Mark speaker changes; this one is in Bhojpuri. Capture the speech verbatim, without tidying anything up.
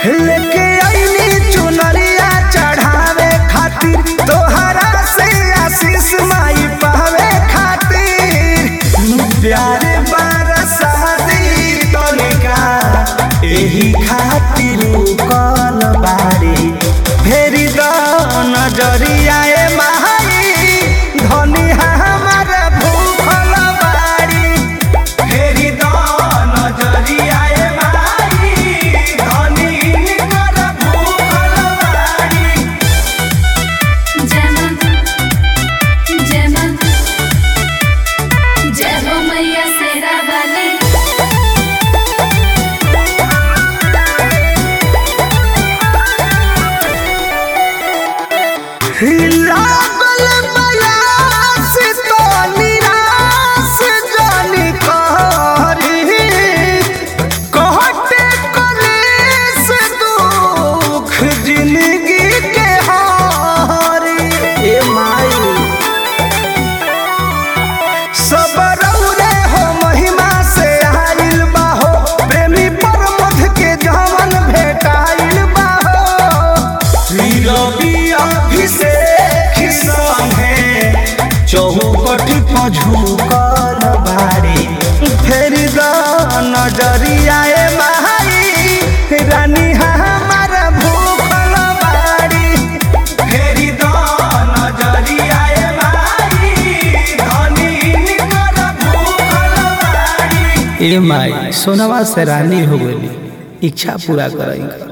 Speaker 1: लेके आईनी चुनरिया चढ़ावे खातिर तोहरा से आशीष माई पावे खातिर प्यार बरसाती तनिका एही खातिर कल बारी फेरी द नजरिया ए माई धनी हमर भूखल बारी फेरी द नजरिया ए माई धनी कर भूखल बारी।
Speaker 2: जय मां जय मां जय हो मैया शेरा वाली।
Speaker 1: लागल बयास तो निराश जानी कहरी कहते कलेस दुख जिंदगी के हारी ए माई सब रौरे हो महिमा से आइल बाहो प्रेमी प्रमोद के जवन भेटाइल बाहो रवि अभिषेक संगे चौकट पर झुकल बारी फेर द नजरिया ए माई रानी हमर भूखल बारी फेर द नजरिया ए माई धनी कर भूखल बारी। ए माई सोनवा से रानी हो गई इच्छा पूरा करई।